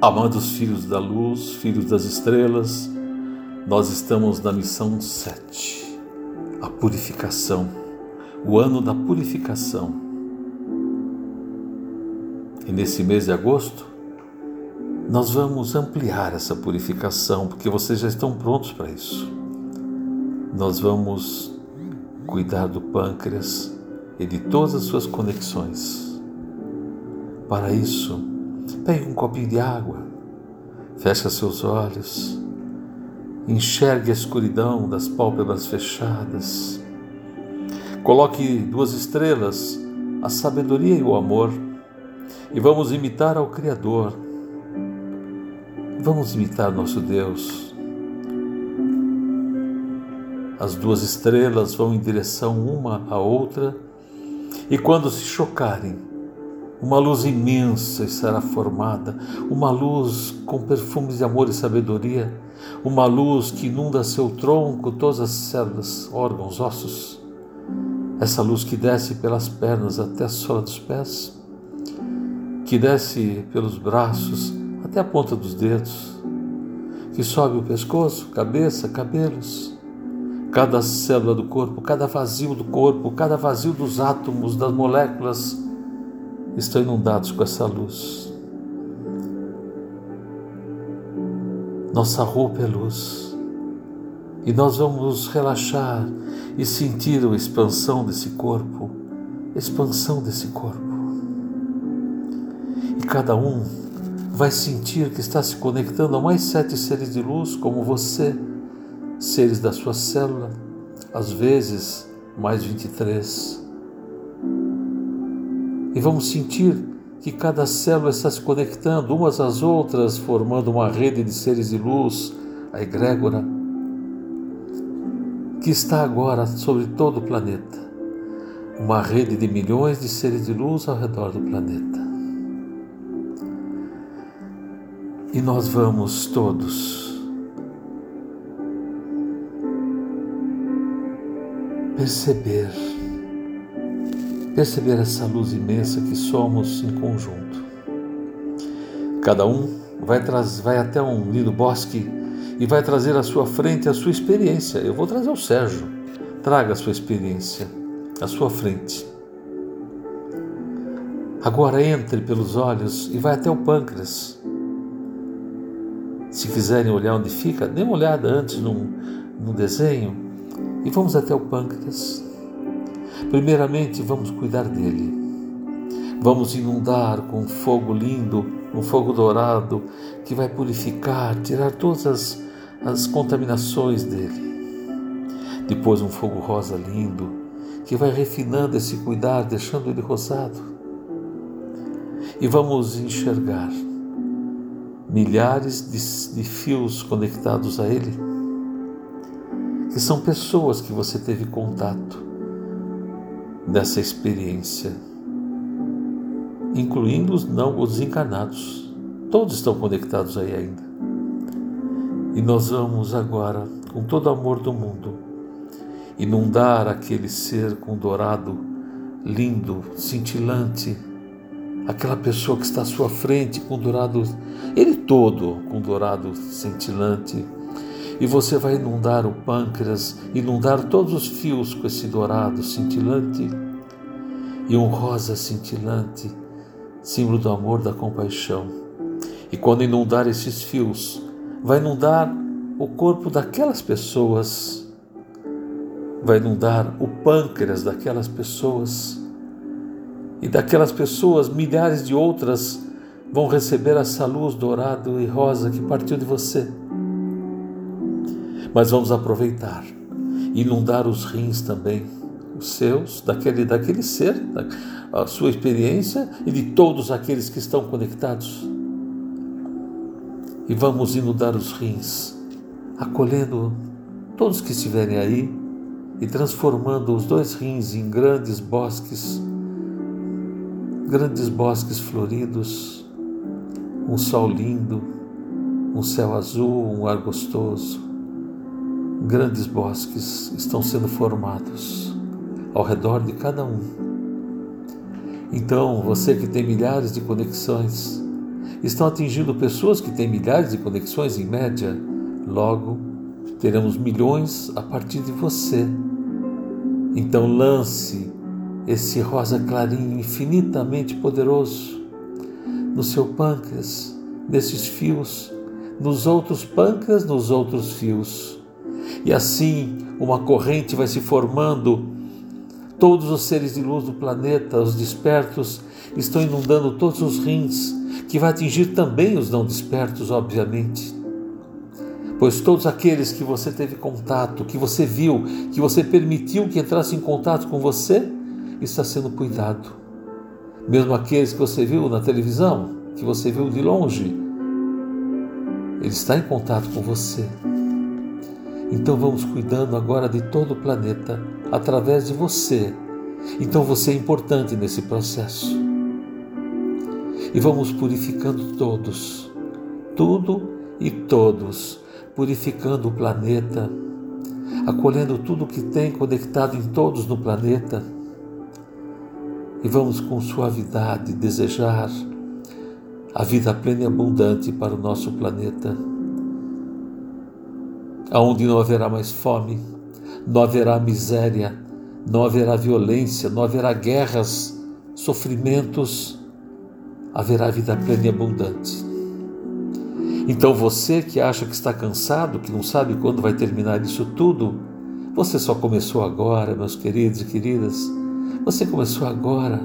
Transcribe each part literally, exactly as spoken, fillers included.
Amados filhos da luz, filhos das estrelas, nós estamos na missão sete, a purificação, o ano da purificação. E nesse mês de agosto, nós vamos ampliar essa purificação, porque vocês já estão prontos para isso. Nós vamos cuidar do pâncreas e de todas as suas conexões. Para isso, pegue um copinho de água, feche seus olhos, enxergue a escuridão das pálpebras fechadas, coloque duas estrelas, a sabedoria e o amor, e vamos imitar ao Criador, vamos imitar nosso Deus. As duas estrelas vão em direção uma à outra, e quando se chocarem, uma luz imensa será formada, uma luz com perfumes de amor e sabedoria, uma luz que inunda seu tronco, todas as células, órgãos, ossos. Essa luz que desce pelas pernas até a sola dos pés, que desce pelos braços até a ponta dos dedos, que sobe o pescoço, cabeça, cabelos, cada célula do corpo, cada vazio do corpo, cada vazio dos átomos, das moléculas, estão inundados com essa luz. Nossa roupa é luz, e nós vamos relaxar e sentir a expansão desse corpo, a expansão desse corpo. E cada um vai sentir que está se conectando a mais sete seres de luz, como você, seres da sua célula, às vezes mais vinte e três. E vamos sentir que cada célula está se conectando umas às outras, formando uma rede de seres de luz, a egrégora, que está agora sobre todo o planeta. Uma rede de milhões de seres de luz ao redor do planeta. E nós vamos todos perceber Perceber essa luz imensa que somos em conjunto. Cada um vai, trazer, vai até um lindo bosque e vai trazer à sua frente a sua experiência. Eu vou trazer o Sérgio. Traga a sua experiência à sua frente. Agora entre pelos olhos e vai até o pâncreas. Se quiserem olhar onde fica, dê uma olhada antes num, num desenho e vamos até o pâncreas. Primeiramente, vamos cuidar dele. Vamos inundar com um fogo lindo, um fogo dourado, que vai purificar, tirar todas as, as contaminações dele. Depois, um fogo rosa lindo, que vai refinando esse cuidar, deixando ele rosado. E vamos enxergar milhares de, de fios conectados a ele, que são pessoas que você teve contato dessa experiência, incluindo os não os desencarnados. Todos estão conectados aí ainda. E nós vamos agora, com todo o amor do mundo, inundar aquele ser com dourado lindo, cintilante, aquela pessoa que está à sua frente com dourado, ele todo com dourado cintilante. E você vai inundar o pâncreas, inundar todos os fios com esse dourado cintilante e um rosa cintilante, símbolo do amor, da compaixão. E quando inundar esses fios, vai inundar o corpo daquelas pessoas, vai inundar o pâncreas daquelas pessoas, e daquelas pessoas, milhares de outras vão receber essa luz dourado e rosa que partiu de você. Mas vamos aproveitar, inundar os rins também, os seus, daquele, daquele ser, da, a sua experiência e de todos aqueles que estão conectados. E vamos inundar os rins, acolhendo todos que estiverem aí e transformando os dois rins em grandes bosques, grandes bosques floridos, um sol lindo, um céu azul, um ar gostoso. Grandes bosques estão sendo formados ao redor de cada um. Então, você que tem milhares de conexões, estão atingindo pessoas que têm milhares de conexões em média. Logo, teremos milhões a partir de você. Então lance esse rosa clarinho infinitamente poderoso no seu pâncreas, nesses fios, nos outros pâncreas, nos outros fios. E assim uma corrente vai se formando. Todos os seres de luz do planeta, os despertos, estão inundando todos os rins, que vai atingir também os não despertos, obviamente. Pois todos aqueles que você teve contato, que você viu, que você permitiu que entrasse em contato com você, está sendo cuidado. Mesmo aqueles que você viu na televisão, que você viu de longe, ele está em contato com você. Então vamos cuidando agora de todo o planeta, através de você. Então você é importante nesse processo. E vamos purificando todos, tudo e todos, purificando o planeta, acolhendo tudo que tem conectado em todos no planeta. E vamos com suavidade desejar a vida plena e abundante para o nosso planeta, aonde não haverá mais fome, não haverá miséria, não haverá violência, não haverá guerras, sofrimentos, haverá vida plena e abundante. Então você que acha que está cansado, que não sabe quando vai terminar isso tudo, você só começou agora, meus queridos e queridas, você começou agora.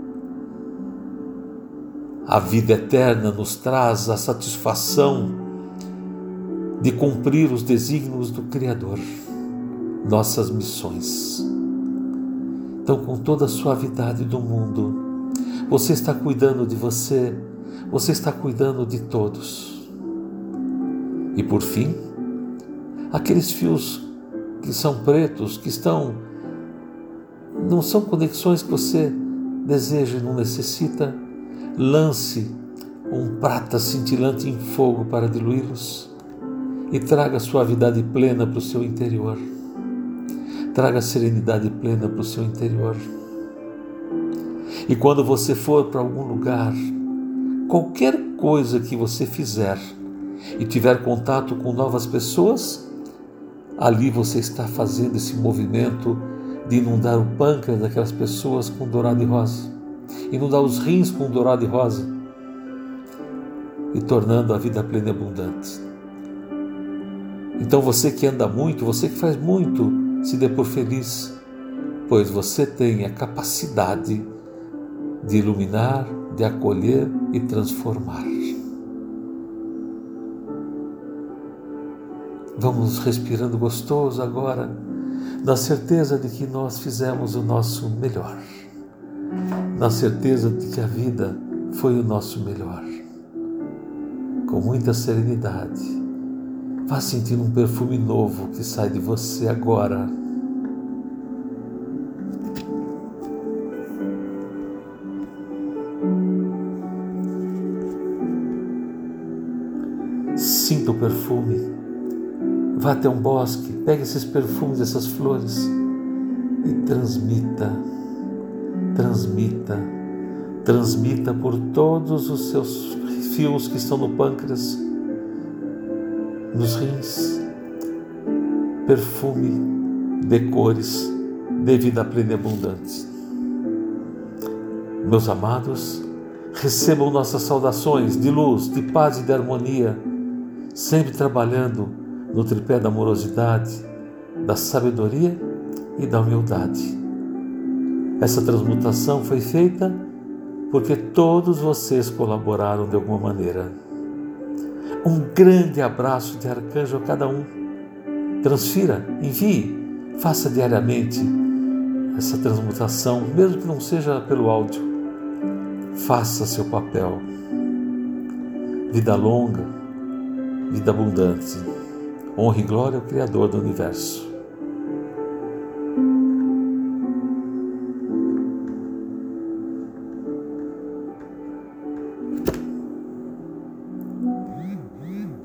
A vida eterna nos traz a satisfação de cumprir os desígnios do Criador, nossas missões. Então, com toda a suavidade do mundo, você está cuidando de você, você está cuidando de todos. E por fim, aqueles fios que são pretos, que estão, não são conexões que você deseja e não necessita, lance um prata cintilante em fogo para diluí-los e traga suavidade plena para o seu interior. Traga serenidade plena para o seu interior. E quando você for para algum lugar, qualquer coisa que você fizer e tiver contato com novas pessoas, ali você está fazendo esse movimento de inundar o pâncreas daquelas pessoas com dourado e rosa, inundar os rins com dourado e rosa e tornando a vida plena e abundante. Então você que anda muito, você que faz muito, se dê por feliz, pois você tem a capacidade de iluminar, de acolher e transformar. Vamos respirando gostoso agora, na certeza de que nós fizemos o nosso melhor, na certeza de que a vida foi o nosso melhor. Com muita serenidade, vá sentindo um perfume novo que sai de você agora. Sinta o perfume. Vá até um bosque, pegue esses perfumes, essas flores e transmita, transmita, transmita por todos os seus fios que estão no pâncreas, nos rins. Perfume de cores, de vida plena e abundante. Meus amados, recebam nossas saudações de luz, de paz e de harmonia, sempre trabalhando no tripé da amorosidade, da sabedoria e da humildade. Essa transmutação foi feita porque todos vocês colaboraram de alguma maneira. Um grande abraço de arcanjo a cada um. Transfira, envie, faça diariamente essa transmutação, mesmo que não seja pelo áudio. Faça seu papel. Vida longa, vida abundante. Honra e glória ao Criador do Universo.